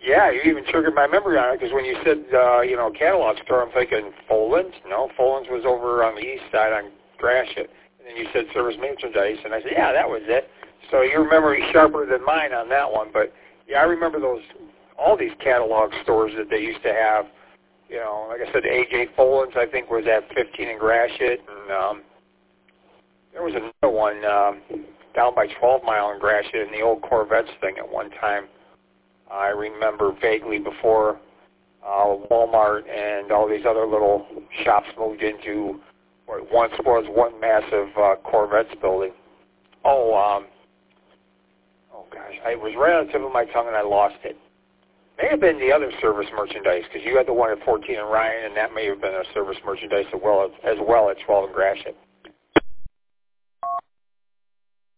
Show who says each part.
Speaker 1: Yeah, you even triggered my memory on it, because when you said, catalog store, I'm thinking Foland's. No, Foland's was over on the east side on Gratiot. And then you said service merchandise, and I said, yeah, that was it. So your memory's sharper than mine on that one. But, yeah, I remember all these catalog stores that they used to have. Like I said, A.J. Foland's, I think, was at 15 in Gratiot. And there was another one down by 12 Mile in Gratiot in the old Corvettes thing at one time. I remember vaguely before Walmart and all these other little shops moved into what once was one massive Corvettes building. Oh gosh, it was right on the tip of my tongue and I lost it. May have been the other service merchandise, because you had the one at 14 and Ryan, and that may have been a service merchandise as well at 12 and Gratiot.